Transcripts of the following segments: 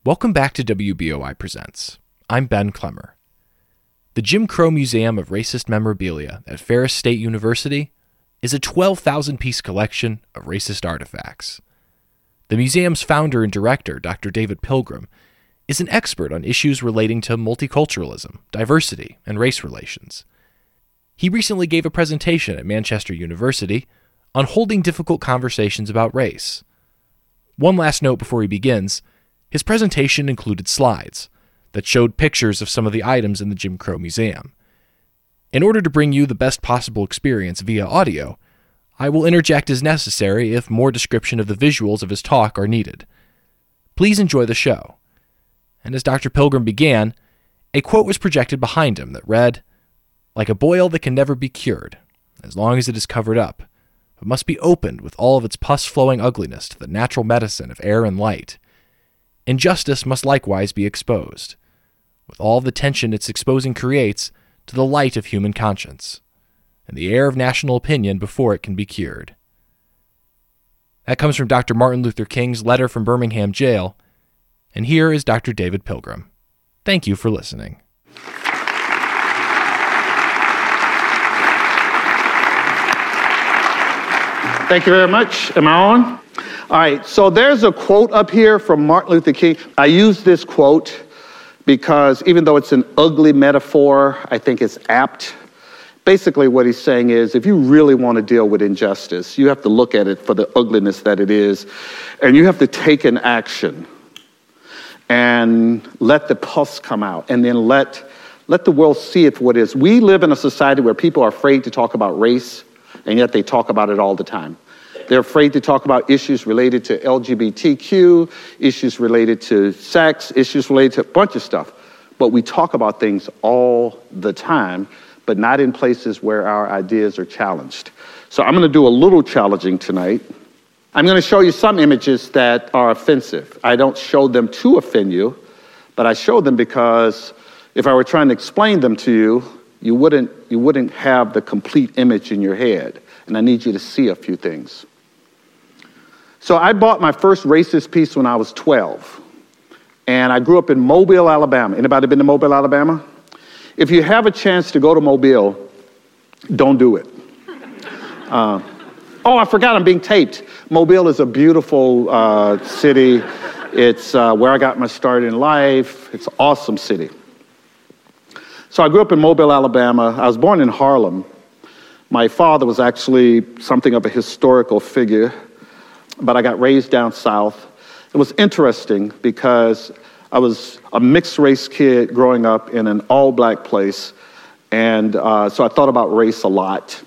Welcome back to WBOI Presents. I'm Ben Clemmer. The Jim Crow Museum of Racist Memorabilia at Ferris State University is a 12,000-piece collection of racist artifacts. The museum's founder and director, Dr. David Pilgrim, is an expert on issues relating to multiculturalism, diversity, and race relations. He recently gave a presentation at Manchester University on holding difficult conversations about race. One last note before he begins: his presentation included slides that showed pictures of some of the items in the Jim Crow Museum. In order to bring you the best possible experience via audio, I will interject as necessary if more description of the visuals of his talk are needed. Please enjoy the show. And as Dr. Pilgrim began, a quote was projected behind him that read, "Like a boil that can never be cured, as long as it is covered up, but must be opened with all of its pus-flowing ugliness to the natural medicine of air and light. Injustice must likewise be exposed, with all the tension its exposing creates to the light of human conscience, and the air of national opinion before it can be cured." That comes from Dr. Martin Luther King's letter from Birmingham jail, and here is Dr. David Pilgrim. Thank you for listening. Thank you very much. Am I on? All right, so there's a quote up here from Martin Luther King. I use this quote because even though it's an ugly metaphor, I think it's apt. Basically what he's saying is, if you really want to deal with injustice, you have to look at it for the ugliness that it is, and you have to take an action and let the pus come out, and then let the world see it for what it is. We live in a society where people are afraid to talk about race, and yet they talk about it all the time. They're afraid to talk about issues related to LGBTQ, issues related to sex, issues related to a bunch of stuff. But we talk about things all the time, but not in places where our ideas are challenged. So I'm going to do a little challenging tonight. I'm going to show you some images that are offensive. I don't show them to offend you, but I show them because if I were trying to explain them to you, you wouldn't have the complete image in your head. And I need you to see a few things. So I bought my first racist piece when I was 12. And I grew up in Mobile, Alabama. Anybody been to Mobile, Alabama? If you have a chance to go to Mobile, don't do it. Oh, I forgot I'm being taped. Mobile is a beautiful city. It's where I got my start in life. It's an awesome city. So I grew up in Mobile, Alabama. I was born in Harlem. My father was actually something of a historical figure, but I got raised down south. It was interesting because I was a mixed-race kid growing up in an all-black place, and so I thought about race a lot.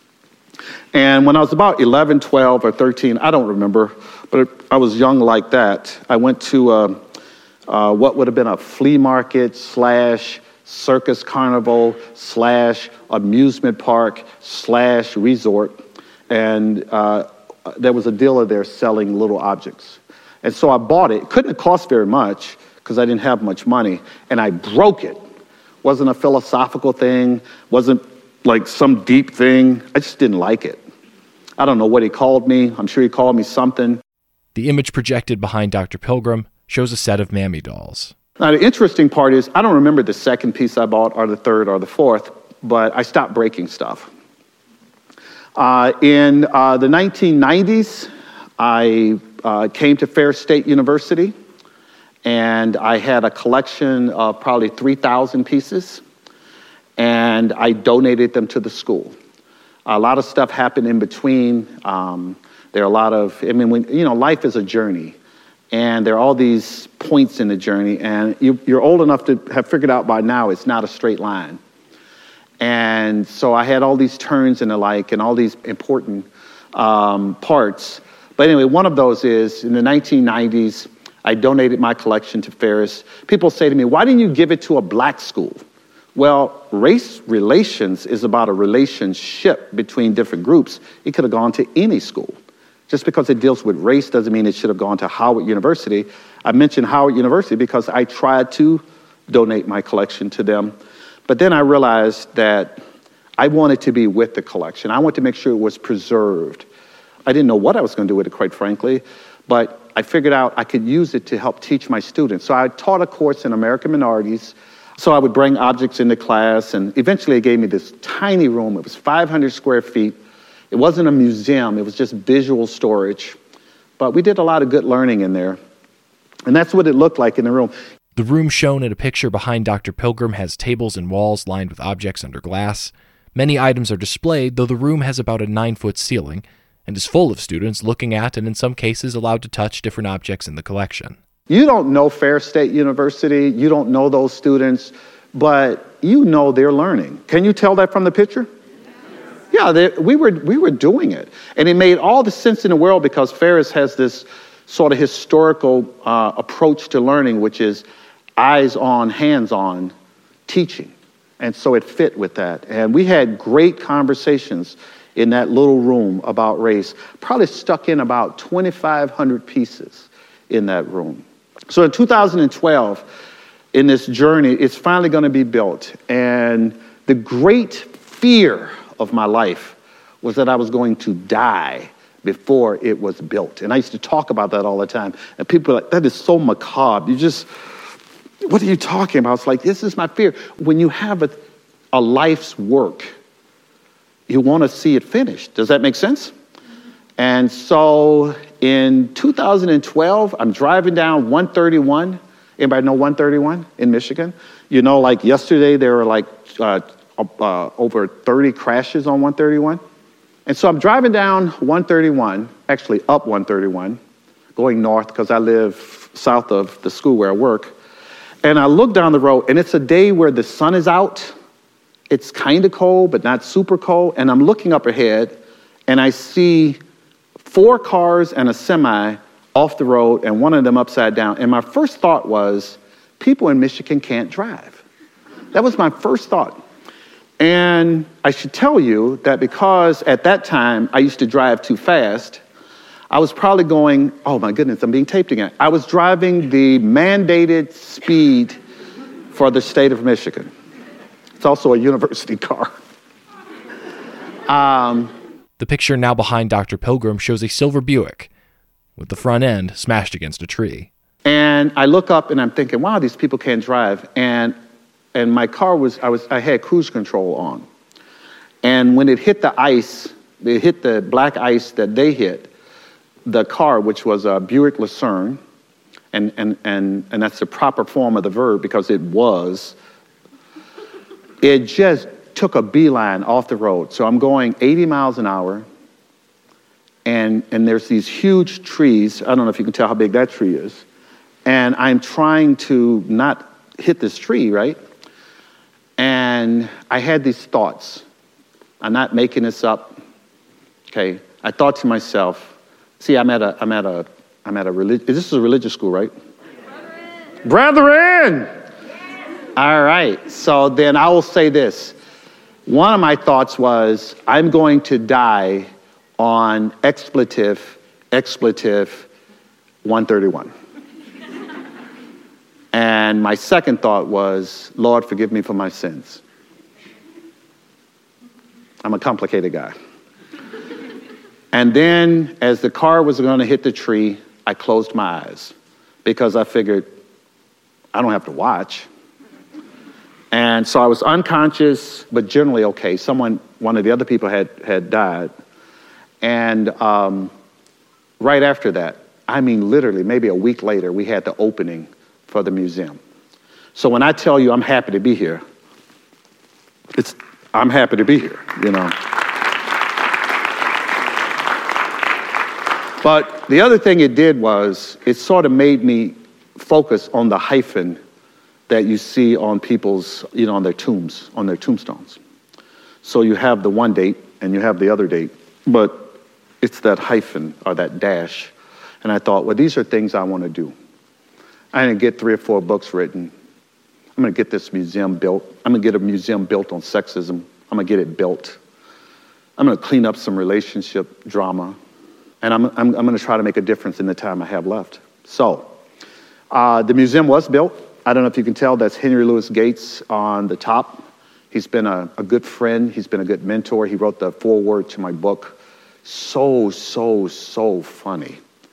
And when I was about 11, 12, or 13, I don't remember, but I was young like that, I went to what would have been a flea market / circus carnival / amusement park / resort, and there was a dealer there selling little objects. And so I bought it. It couldn't have cost very much because I didn't have much money, and I broke it. Wasn't a philosophical thing, wasn't like some deep thing. I just didn't like it. I don't know what he called me. I'm sure he called me something. The image projected behind Dr. Pilgrim shows a set of Mammy dolls. Now, the interesting part is I don't remember the second piece I bought or the third or the fourth, but I stopped breaking stuff. In the 1990s, I came to Ferris State University, and I had a collection of probably 3,000 pieces, and I donated them to the school. A lot of stuff happened in between. There are a lot of, life is a journey. And there are all these points in the journey, and you're old enough to have figured out by now it's not a straight line. And so I had all these turns and the like, and all these important parts. But anyway, one of those is, in the 1990s, I donated my collection to Ferris. People say to me, why didn't you give it to a black school? Well, race relations is about a relationship between different groups. It could have gone to any school. Just because it deals with race doesn't mean it should have gone to Howard University. I mentioned Howard University because I tried to donate my collection to them. But then I realized that I wanted to be with the collection. I wanted to make sure it was preserved. I didn't know what I was going to do with it, quite frankly, but I figured out I could use it to help teach my students. So I taught a course in American minorities. So I would bring objects into class, and eventually it gave me this tiny room. It was 500 square feet. It wasn't a museum. It was just visual storage. But we did a lot of good learning in there. And that's what it looked like in the room. The room shown in a picture behind Dr. Pilgrim has tables and walls lined with objects under glass. Many items are displayed, though the room has about a 9-foot ceiling and is full of students looking at and in some cases allowed to touch different objects in the collection. You don't know Ferris State University, you don't know those students, but you know they're learning. Can you tell that from the picture? Yeah, we were doing it. And it made all the sense in the world because Ferris has this sort of historical approach to learning, which is eyes-on, hands-on teaching. And so it fit with that. And we had great conversations in that little room about race. Probably stuck in about 2,500 pieces in that room. So in 2012, in this journey, it's finally going to be built. And the great fear of my life was that I was going to die before it was built. And I used to talk about that all the time. And people are like, that is so macabre. What are you talking about? It's like, this is my fear. When you have a life's work, you want to see it finished. Does that make sense? And so in 2012, I'm driving down 131. Anybody know 131 in Michigan? You know, like yesterday, there were like over 30 crashes on 131. And so I'm driving down 131, actually up 131, going north because I live south of the school where I work. And I look down the road, and it's a day where the sun is out. It's kind of cold, but not super cold. And I'm looking up ahead, and I see 4 cars and a semi off the road, and one of them upside down. And my first thought was, people in Michigan can't drive. That was my first thought. And I should tell you that because at that time I used to drive too fast, I was probably going, oh my goodness, I'm being taped again. I was driving the mandated speed for the state of Michigan. It's also a university car. The picture now behind Dr. Pilgrim shows a silver Buick with the front end smashed against a tree. And I look up and I'm thinking, wow, these people can't drive. And my car I had cruise control on. And when it hit the ice, it hit the black ice that they hit, the car, which was a Buick Lucerne, and that's the proper form of the verb because it just took a beeline off the road. So I'm going 80 miles an hour, and there's these huge trees. I don't know if you can tell how big that tree is. And I'm trying to not hit this tree, right? And I had these thoughts. I'm not making this up. Okay, I thought to myself, see, I'm at a religious. This is a religious school, right? Brethren. All right. So then I will say this. One of my thoughts was, I'm going to die on expletive 131. And my second thought was, Lord, forgive me for my sins. I'm a complicated guy. And then, as the car was going to hit the tree, I closed my eyes because I figured, I don't have to watch. And so I was unconscious, but generally okay. One of the other people had died. And right after that, I mean literally maybe a week later, we had the opening for the museum. So when I tell you I'm happy to be here, I'm happy to be here, you know. But the other thing it did was it sort of made me focus on the hyphen that you see on people's, on their tombs, on their tombstones. So you have the one date and you have the other date, but it's that hyphen or that dash. And I thought, well, these are things I want to do. I'm going to get 3 or 4 books written. I'm going to get this museum built. I'm going to get a museum built on sexism. I'm going to get it built. I'm going to clean up some relationship drama. And I'm going to try to make a difference in the time I have left. So the museum was built. I don't know if you can tell, that's Henry Louis Gates on the top. He's been a good friend. He's been a good mentor. He wrote the foreword to my book. So funny.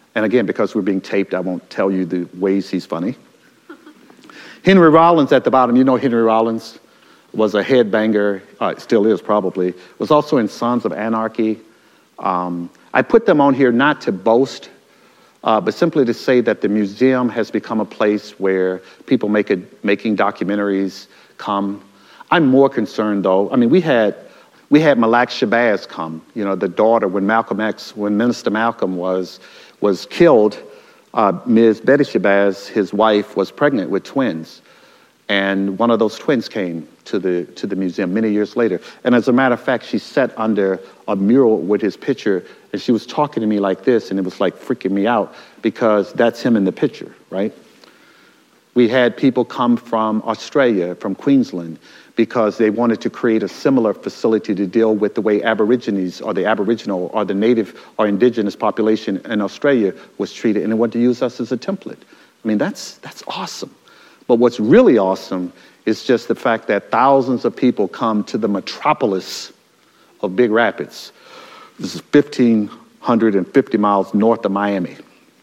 And again, because we're being taped, I won't tell you the ways he's funny. Henry Rollins at the bottom. You know Henry Rollins was a headbanger, still is probably, was also in Sons of Anarchy. I put them on here not to boast, but simply to say that the museum has become a place where people making documentaries come. I'm more concerned, though. I mean, we had Malak Shabazz come, you know, the daughter, when Minister Malcolm was killed, Ms. Betty Shabazz, his wife, was pregnant with twins. And one of those twins came to the museum many years later. And as a matter of fact, she sat under a mural with his picture, and she was talking to me like this, and it was like freaking me out because that's him in the picture, right? We had people come from Australia, from Queensland, because they wanted to create a similar facility to deal with the way Aborigines or the Aboriginal or the native or indigenous population in Australia was treated, and they wanted to use us as a template. I mean, that's awesome. But what's really awesome is just the fact that thousands of people come to the metropolis of Big Rapids. This is 1,550 miles north of Miami.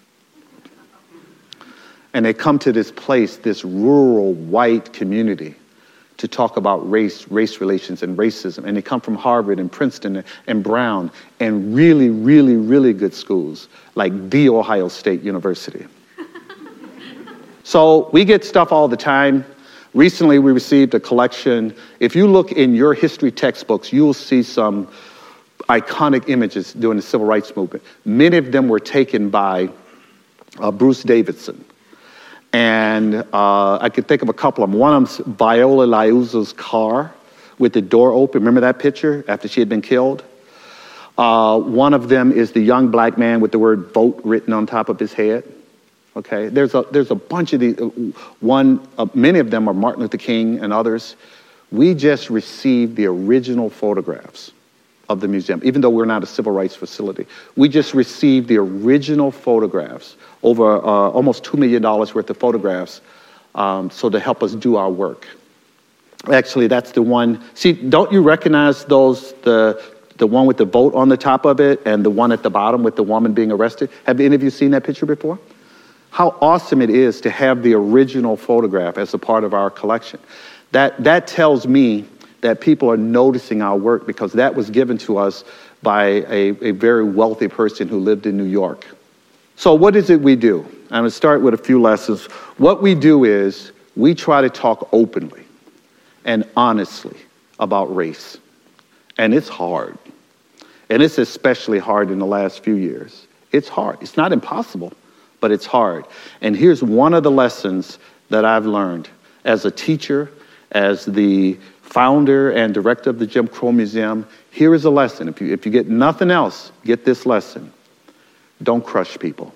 And they come to this place, this rural white community, to talk about race relations and racism. And they come from Harvard and Princeton and Brown and really, really, really good schools like The Ohio State University. So we get stuff all the time. Recently, we received a collection. If you look in your history textbooks, you'll see some iconic images during the Civil Rights Movement. Many of them were taken by Bruce Davidson. And I could think of a couple of them. One of them's Viola Liuzzo's car with the door open. Remember that picture after she had been killed? One of them is the young black man with the word vote written on top of his head. Okay, there's a bunch of these. Many of them are Martin Luther King and others. We just received the original photographs of the museum, even though we're not a civil rights facility. We just received the original photographs, over almost $2 million worth of photographs, so to help us do our work. Actually, that's the one. See, don't you recognize those, the one with the vote on the top of it and the one at the bottom with the woman being arrested? Have any of you seen that picture before? How awesome it is to have the original photograph as a part of our collection. That tells me that people are noticing our work because that was given to us by a very wealthy person who lived in New York. So what is it we do? I'm going to start with a few lessons. What we do is we try to talk openly and honestly about race. And it's hard. And it's especially hard in the last few years. It's hard. It's not impossible, but it's hard. And here's one of the lessons that I've learned as a teacher, as the founder and director of the Jim Crow Museum. Here is a lesson. If you get nothing else, get this lesson. Don't crush people.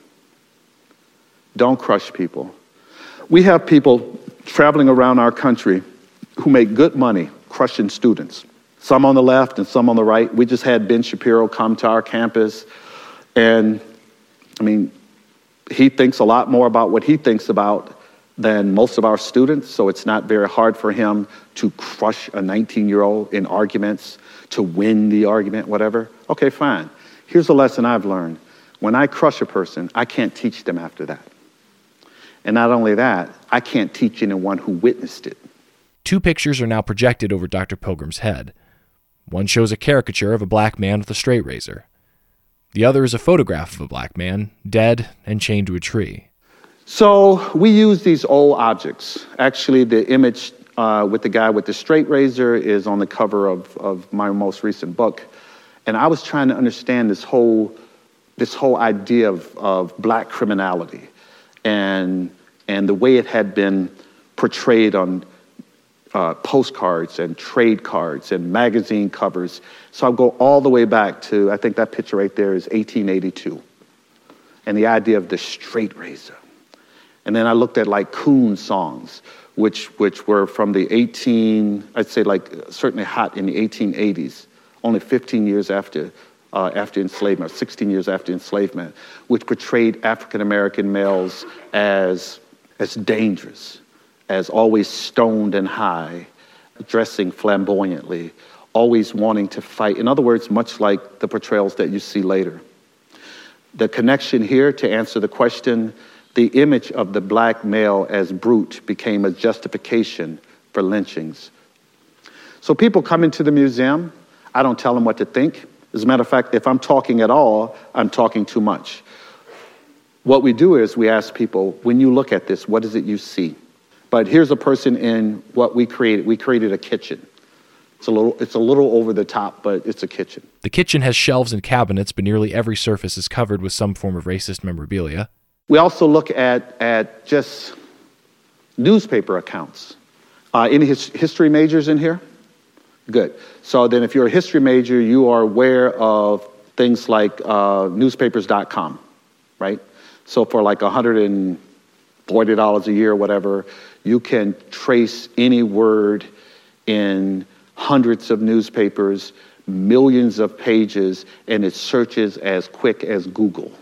Don't crush people. We have people traveling around our country who make good money crushing students. Some on the left and some on the right. We just had Ben Shapiro come to our campus. And, I mean, he thinks a lot more about what he thinks about than most of our students, so it's not very hard for him to crush a 19-year-old in arguments, to win the argument, whatever. Okay, fine. Here's a lesson I've learned. When I crush a person, I can't teach them after that. And not only that, I can't teach anyone who witnessed it. 2 pictures are now projected over Dr. Pilgrim's head. One shows a caricature of a black man with a straight razor. The other is a photograph of a black man, dead and chained to a tree. So we use these old objects. Actually, the image with the guy with the straight razor is on the cover of my most recent book. And I was trying to understand this whole idea of black criminality and the way it had been portrayed on postcards and trade cards and magazine covers. So I'll go all the way back to, I think that picture right there is 1882. And the idea of the straight razor. And then I looked at like coon songs, which were from the I'd say like certainly hot in the 1880s, only 15 years after enslavement, or 16 years after enslavement, which portrayed African-American males as dangerous, as always stoned and high, dressing flamboyantly, always wanting to fight. In other words, much like the portrayals that you see later. The connection here to answer the question, the image of the black male as brute became a justification for lynchings. So people come into the museum, I don't tell them what to think. As a matter of fact, if I'm talking at all, I'm talking too much. What we do is we ask people, when you look at this, what is it you see? But here's a person in what we created. We created a kitchen. It's a little over the top, but it's a kitchen. The kitchen has shelves and cabinets, but nearly every surface is covered with some form of racist memorabilia. We also look at just newspaper accounts. Any history majors in here? Good. So then if you're a history major, you are aware of things like newspapers.com, right? So for like $140 a year or whatever, you can trace any word in hundreds of newspapers, millions of pages, and it searches as quick as Google.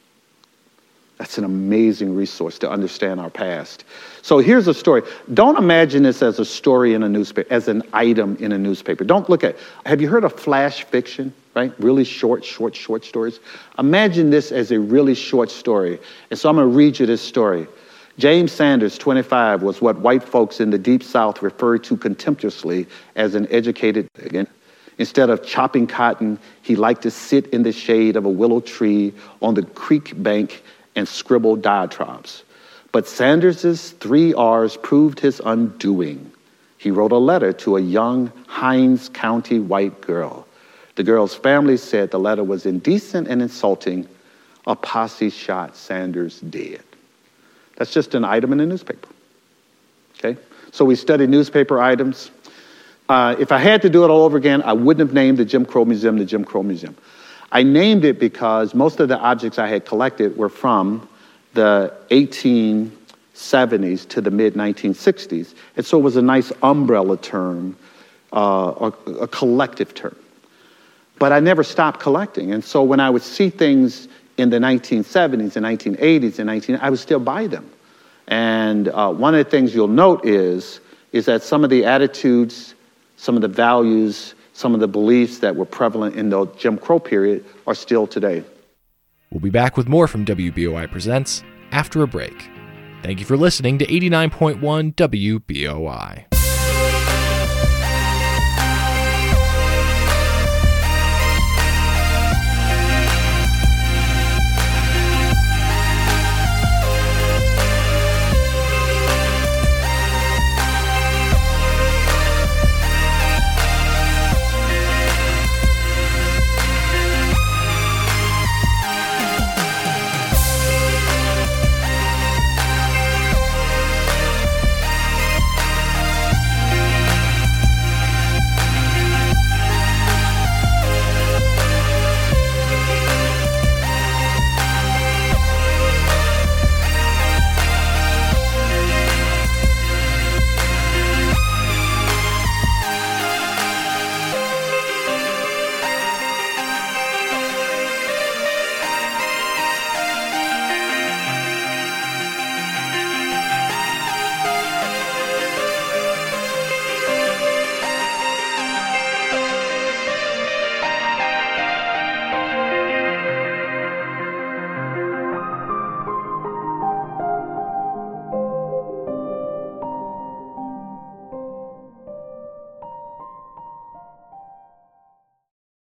That's an amazing resource to understand our past. So here's a story. Don't imagine this as a story in a newspaper, as an item in a newspaper. Don't look at, have you heard of flash fiction, right? Really short stories. Imagine this as a really short story. And so I'm going to read you this story. James Sanders, 25, was what white folks in the Deep South referred to contemptuously as an educated again. Instead of chopping cotton, he liked to sit in the shade of a willow tree on the creek bank and scribble diatribes. But Sanders's 3 R's proved his undoing. He wrote a letter to a young Hinds County white girl. The girl's family said the letter was indecent and insulting. A posse shot Sanders dead. That's just an item in a newspaper. Okay? So we study newspaper items. If I had to do it all over again, I wouldn't have named the Jim Crow Museum the Jim Crow Museum. I named it because most of the objects I had collected were from the 1870s to the mid-1960s. And so it was a nice umbrella term, or a collective term. But I never stopped collecting. And so when I would see things in the 1970s and 1980s and I would still buy them. And one of the things you'll note is that some of the attitudes, some of the values, some of the beliefs that were prevalent in the Jim Crow period are still today. We'll be back with more from WBOI Presents after a break. Thank you for listening to 89.1 WBOI.